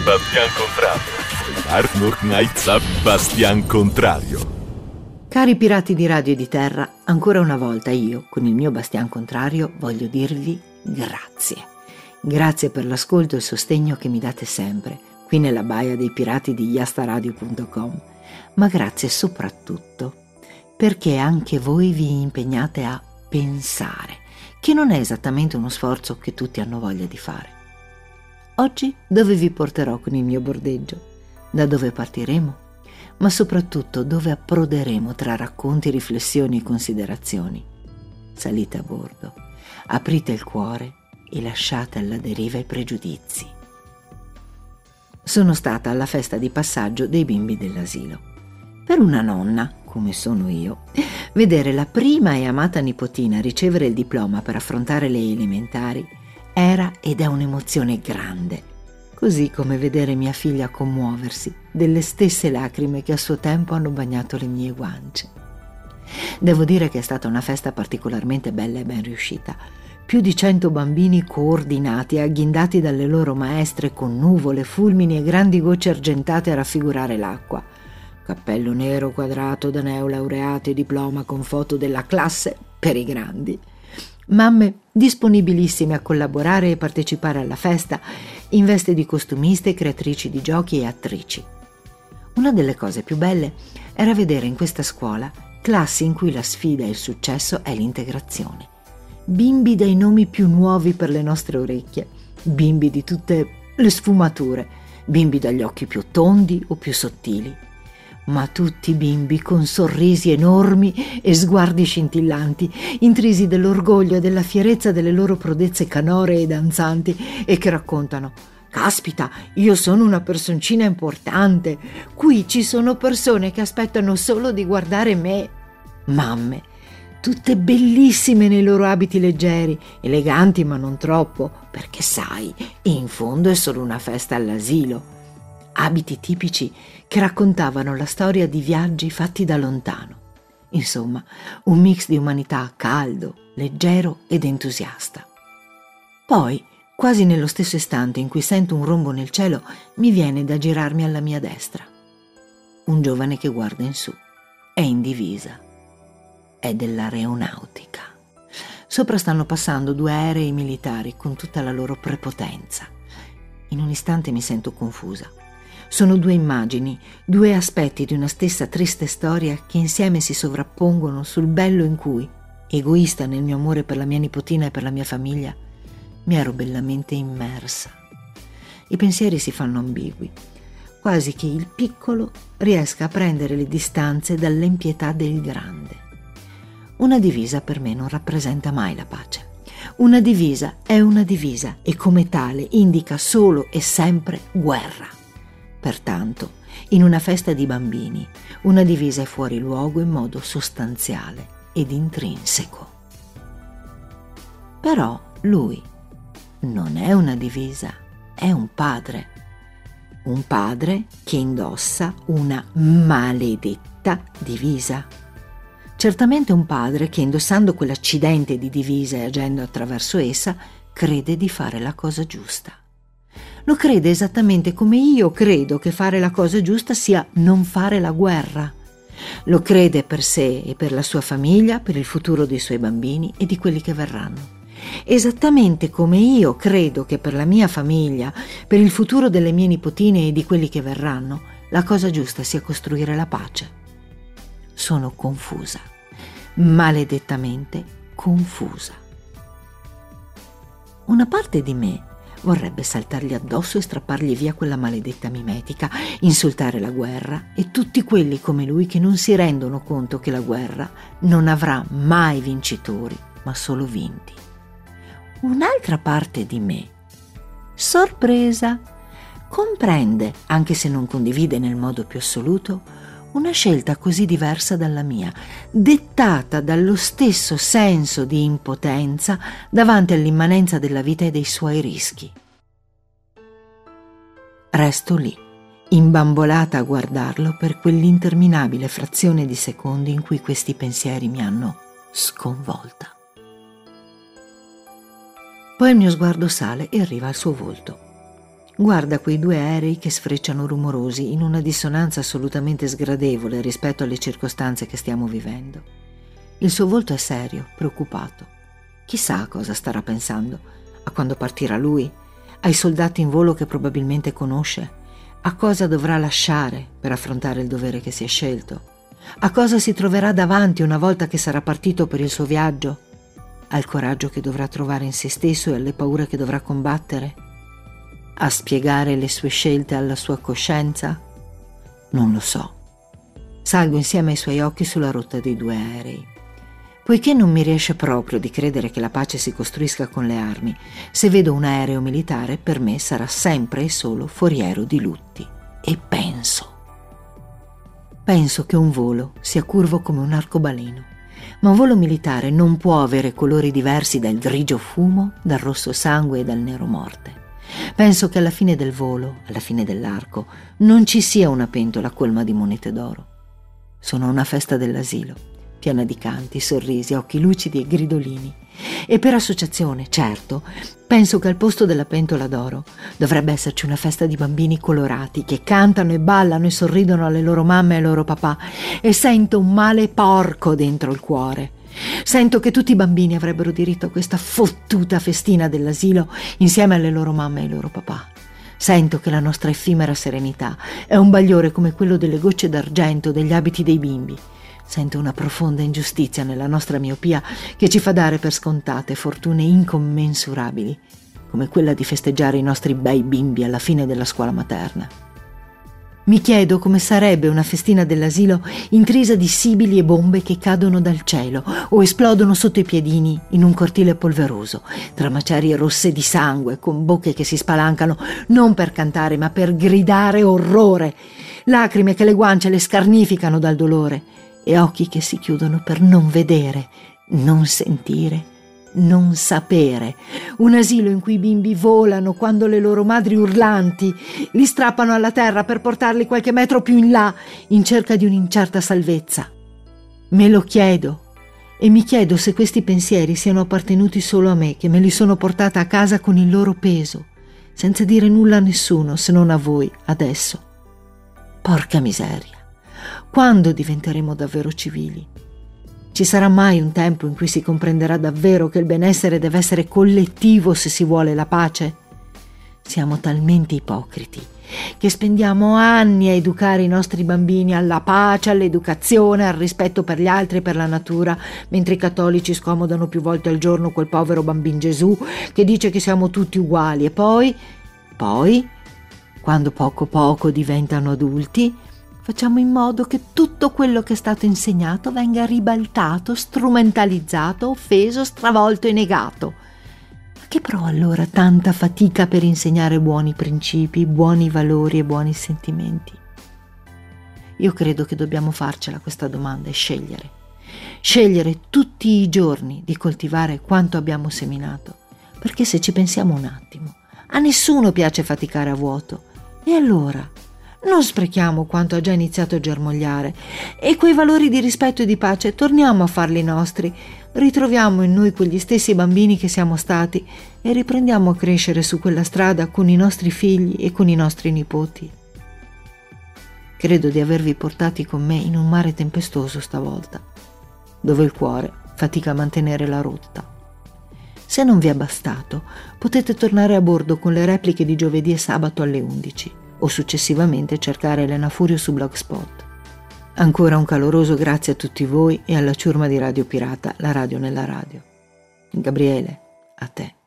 Bastian Contrario. Fahrt noch nicht Bastian Contrario. Cari pirati di radio e di terra, ancora una volta io, con il mio Bastian Contrario, voglio dirvi grazie. Grazie per l'ascolto e il sostegno che mi date sempre, qui nella baia dei pirati di yastaradio.com, ma grazie soprattutto perché anche voi vi impegnate a pensare, che non è esattamente uno sforzo che tutti hanno voglia di fare. Oggi dove vi porterò con il mio bordeggio? Da dove partiremo? Ma soprattutto dove approderemo tra racconti, riflessioni e considerazioni. Salite a bordo, aprite il cuore e lasciate alla deriva i pregiudizi. Sono stata alla festa di passaggio dei bimbi dell'asilo. Per una nonna, come sono io, vedere la prima e amata nipotina ricevere il diploma per affrontare le elementari era ed è un'emozione grande. Così come vedere mia figlia commuoversi delle stesse lacrime che a suo tempo hanno bagnato le mie guance. Devo dire che è stata una festa particolarmente bella e ben riuscita. Più di 100 bambini coordinati e agghindati dalle loro maestre con nuvole, fulmini e grandi gocce argentate a raffigurare l'acqua. Cappello nero quadrato da neolaureati e diploma con foto della classe per i grandi. Mamme disponibilissime a collaborare e partecipare alla festa in veste di costumiste, creatrici di giochi e attrici. Una delle cose più belle era vedere in questa scuola classi in cui la sfida e il successo è l'integrazione. Bimbi dai nomi più nuovi per le nostre orecchie, bimbi di tutte le sfumature, bimbi dagli occhi più tondi o più sottili, ma tutti bimbi con sorrisi enormi e sguardi scintillanti, intrisi dell'orgoglio e della fierezza delle loro prodezze canoree e danzanti e che raccontano: «Caspita, io sono una personcina importante, qui ci sono persone che aspettano solo di guardare me». Mamme, tutte bellissime nei loro abiti leggeri, eleganti ma non troppo, perché sai, in fondo è solo una festa all'asilo. Abiti tipici che raccontavano la storia di viaggi fatti da lontano. Insomma, un mix di umanità caldo, leggero ed entusiasta. Poi, quasi nello stesso istante in cui sento un rombo nel cielo, mi viene da girarmi alla mia destra. Un giovane che guarda in su. È in divisa. È dell'aeronautica. Sopra stanno passando 2 aerei militari con tutta la loro prepotenza. In un istante mi sento confusa. Sono 2 immagini, 2 aspetti di una stessa triste storia che insieme si sovrappongono sul bello in cui, egoista nel mio amore per la mia nipotina e per la mia famiglia, mi ero bellamente immersa. I pensieri si fanno ambigui, quasi che il piccolo riesca a prendere le distanze dall'empietà del grande. Una divisa per me non rappresenta mai la pace. Una divisa è una divisa e come tale indica solo e sempre guerra. Pertanto, in una festa di bambini, una divisa è fuori luogo in modo sostanziale ed intrinseco. Però lui non è una divisa, è un padre che indossa una maledetta divisa. Certamente un padre che, indossando quell'accidente di divisa e agendo attraverso essa, crede di fare la cosa giusta. Lo crede esattamente come io credo che fare la cosa giusta sia non fare la guerra. Lo crede per sé e per la sua famiglia, per il futuro dei suoi bambini e di quelli che verranno. Esattamente come io credo che per la mia famiglia, per il futuro delle mie nipotine e di quelli che verranno, la cosa giusta sia costruire la pace. Sono confusa, maledettamente confusa. Una parte di me vorrebbe saltargli addosso e strappargli via quella maledetta mimetica, insultare la guerra e tutti quelli come lui che non si rendono conto che la guerra non avrà mai vincitori, ma solo vinti. Un'altra parte di me, sorpresa, comprende, anche se non condivide nel modo più assoluto, una scelta così diversa dalla mia, dettata dallo stesso senso di impotenza davanti all'immanenza della vita e dei suoi rischi. Resto lì, imbambolata a guardarlo per quell'interminabile frazione di secondi in cui questi pensieri mi hanno sconvolta. Poi il mio sguardo sale e arriva al suo volto. Guarda quei 2 aerei che sfrecciano rumorosi in una dissonanza assolutamente sgradevole rispetto alle circostanze che stiamo vivendo. Il suo volto è serio, preoccupato. Chissà cosa starà pensando, a quando partirà lui, ai soldati in volo che probabilmente conosce, a cosa dovrà lasciare per affrontare il dovere che si è scelto, a cosa si troverà davanti una volta che sarà partito per il suo viaggio, al coraggio che dovrà trovare in se stesso e alle paure che dovrà combattere, a spiegare le sue scelte alla sua coscienza? Non lo so. Salgo insieme ai suoi occhi sulla rotta dei 2 aerei. Poiché non mi riesce proprio di credere che la pace si costruisca con le armi, se vedo un aereo militare per me sarà sempre e solo foriero di lutti. E penso che un volo sia curvo come un arcobaleno, ma un volo militare non può avere colori diversi dal grigio fumo, dal rosso sangue e dal nero morte. Penso che alla fine del volo, alla fine dell'arco, non ci sia una pentola colma di monete d'oro. Sono una festa dell'asilo, piena di canti, sorrisi, occhi lucidi e gridolini. E per associazione, certo, penso che al posto della pentola d'oro dovrebbe esserci una festa di bambini colorati che cantano e ballano e sorridono alle loro mamme e ai loro papà, e sento un male porco dentro il cuore. Sento che tutti i bambini avrebbero diritto a questa fottuta festina dell'asilo insieme alle loro mamme e ai loro papà. Sento che la nostra effimera serenità è un bagliore come quello delle gocce d'argento degli abiti dei bimbi. Sento una profonda ingiustizia nella nostra miopia che ci fa dare per scontate fortune incommensurabili, come quella di festeggiare i nostri bei bimbi alla fine della scuola materna. Mi chiedo come sarebbe una festina dell'asilo intrisa di sibili e bombe che cadono dal cielo o esplodono sotto i piedini in un cortile polveroso, tra macerie rosse di sangue, con bocche che si spalancano non per cantare ma per gridare orrore, lacrime che le guance le scarnificano dal dolore e occhi che si chiudono per non vedere, non sentire, non sapere. Un asilo in cui i bimbi volano quando le loro madri urlanti li strappano alla terra per portarli qualche metro più in là in cerca di un'incerta salvezza. Me lo chiedo e mi chiedo se questi pensieri siano appartenuti solo a me, che me li sono portata a casa con il loro peso, senza dire nulla a nessuno se non a voi adesso. Porca miseria, quando diventeremo davvero civili? Ci sarà mai un tempo in cui si comprenderà davvero che il benessere deve essere collettivo se si vuole la pace? Siamo talmente ipocriti che spendiamo anni a educare i nostri bambini alla pace, all'educazione, al rispetto per gli altri e per la natura, mentre i cattolici scomodano più volte al giorno quel povero bambin Gesù che dice che siamo tutti uguali e poi, quando poco poco diventano adulti, facciamo in modo che tutto quello che è stato insegnato venga ribaltato, strumentalizzato, offeso, stravolto e negato. Che pro allora tanta fatica per insegnare buoni principi, buoni valori e buoni sentimenti? Io credo che dobbiamo farcela questa domanda e scegliere. Scegliere tutti i giorni di coltivare quanto abbiamo seminato, perché se ci pensiamo un attimo, a nessuno piace faticare a vuoto. E allora non sprechiamo quanto ha già iniziato a germogliare e quei valori di rispetto e di pace torniamo a farli nostri, ritroviamo in noi quegli stessi bambini che siamo stati e riprendiamo a crescere su quella strada con i nostri figli e con i nostri nipoti. Credo di avervi portati con me in un mare tempestoso stavolta, dove il cuore fatica a mantenere la rotta. Se non vi è bastato, potete tornare a bordo con le repliche di giovedì e sabato alle 11 o successivamente cercare Elena Furio su Blogspot. Ancora un caloroso grazie a tutti voi e alla ciurma di Radio Pirata, la radio nella radio. Gabriele, a te.